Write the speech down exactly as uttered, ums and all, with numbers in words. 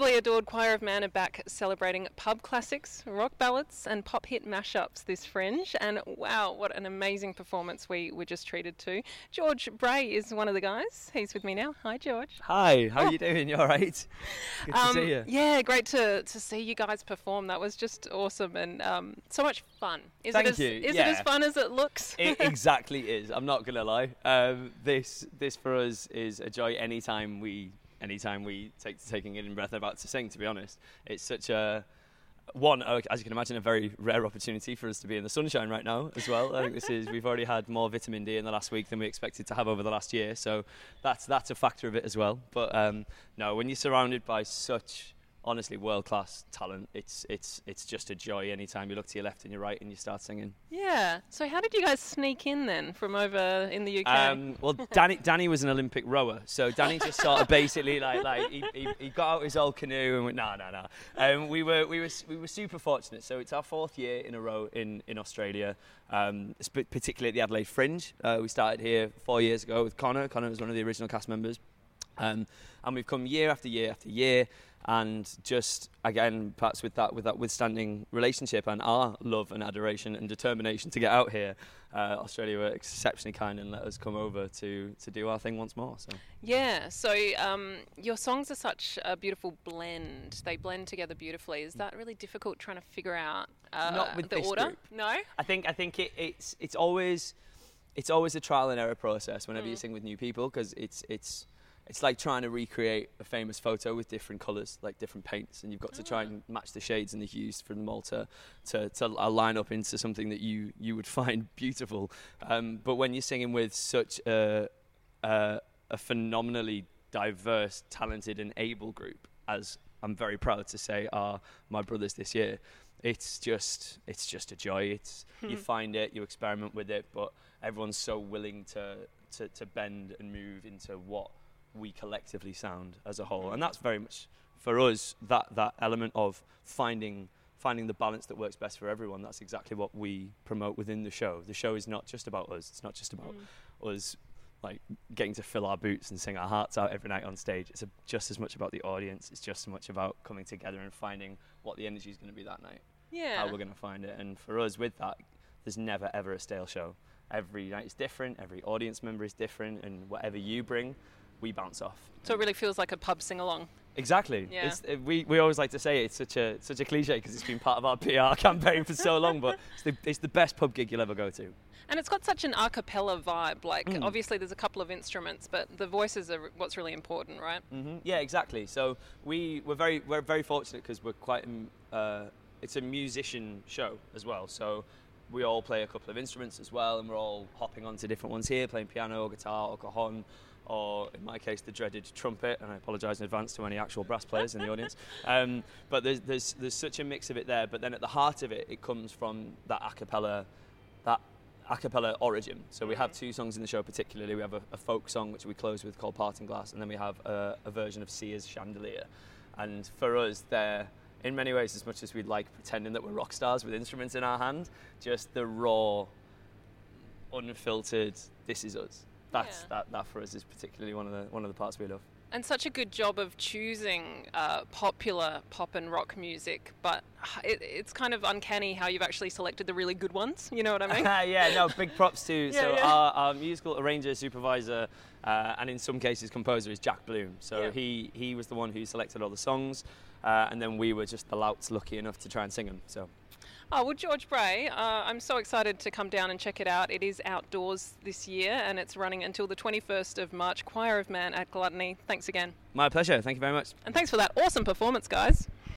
Dearly adored Choir of Man are back celebrating pub classics, rock ballads and pop hit mashups this Fringe, and wow, what an amazing performance we were just treated to. George Bray is one of the guys. He's with me now. Hi, George. Hi, how are you doing? You all right? Good Um, to see you. Yeah, great to, to see you guys perform. That was just awesome and um, so much fun. Is Thank it as, you. Is Yeah. it as fun as it looks? It exactly is. I'm not gonna lie. Um, this this for us is a joy anytime we anytime we take to taking it in breath and about to sing. To be honest, it's such a one, uh, as you can imagine, a very rare opportunity for us to be in the sunshine right now as well. I think this is we've already had more vitamin D in the last week than we expected to have over the last year, so that's that's a factor of it as well. But um, no, when you're surrounded by such honestly world-class talent, it's it's it's just a joy anytime you look to your left and your right and you start singing. Yeah. So how did you guys sneak in then from over in the U K? Um, well, Danny Danny was an Olympic rower, so Danny just sort of basically like like he, he, he got out his old canoe and went no no no. Um, we were we were we were super fortunate. So it's our fourth year in a row in in Australia, um, sp- particularly at the Adelaide Fringe. Uh, we started here four years ago with Connor. Connor was one of the original cast members, um, and we've come year after year after year. And just again, perhaps with that with that withstanding relationship and our love and adoration and determination to get out here, uh, Australia were exceptionally kind and let us come over to to do our thing once more. So Yeah, so um, your songs are such a beautiful blend. They blend together beautifully. Is that really difficult trying to figure out uh, Not with the this order? group. No? I think I think it, it's it's always it's always a trial and error process whenever Mm. you sing with new people, because it's it's it's like trying to recreate a famous photo with different colours, like different paints, and you've got to try and match the shades and the hues from them all to to, to line up into something that you you would find beautiful. Um, but when you're singing with such a, a a phenomenally diverse, talented, and able group, as I'm very proud to say are my brothers this year, it's just it's just a joy. It's you find it, you experiment with it, but everyone's so willing to to, to bend and move into what we collectively sound as a whole, and that's very much for us that that element of finding finding the balance that works best for everyone. That's exactly what we promote within the show. The show is not just about us. It's not just about mm. us like getting to fill our boots and sing our hearts out every night on stage. It's a, just as much about the audience. It's just as much about coming together and finding what the energy is going to be that night. Yeah. How we're going to find it. And for us with that, there's never ever a stale show. Every night is different. Every audience member is different, and whatever you bring, we bounce off. So it really feels like a pub sing-along. Exactly. Yeah. It's, uh, we we always like to say it's such a such a cliche because it's been part of our P R campaign for so long, but it's the, it's the best pub gig you'll ever go to. And it's got such an a cappella vibe. Like, Mm. obviously there's a couple of instruments, but the voices are what's really important, right? Mm-hmm. Yeah, exactly. So we we're very we're very fortunate because we're quite um, uh, it's a musician show as well. So we all play a couple of instruments as well, and we're all hopping onto different ones here, playing piano, or guitar, or cajon, or in my case the dreaded trumpet, and I apologise in advance to any actual brass players in the audience. Um, but there's, there's there's such a mix of it there, but then at the heart of it, it comes from that a cappella, that a cappella origin. So we have two songs in the show particularly. We have a, a folk song, which we close with, called Parting Glass, and then we have a, a version of Sia's Chandelier. And for us, they're, in many ways, as much as we'd like pretending that we're rock stars with instruments in our hand, just the raw, unfiltered, this is us. That's Yeah. that, that for us is particularly one of the one of the parts we love. And such a good job of choosing uh, popular pop and rock music, but it, it's kind of uncanny how you've actually selected the really good ones. You know what I mean? Yeah, no, big props to Yeah, so yeah. Our, our musical arranger, supervisor, uh, and in some cases composer is Jack Bloom. So Yeah. he he was the one who selected all the songs, uh, and then we were just the louts lucky enough to try and sing them. So. Oh, well, George Bray, uh, I'm so excited to come down and check it out. It is outdoors this year, and it's running until the twenty-first of March. Choir of Man at Gluttony. Thanks again. My pleasure. Thank you very much. And thanks for that awesome performance, guys.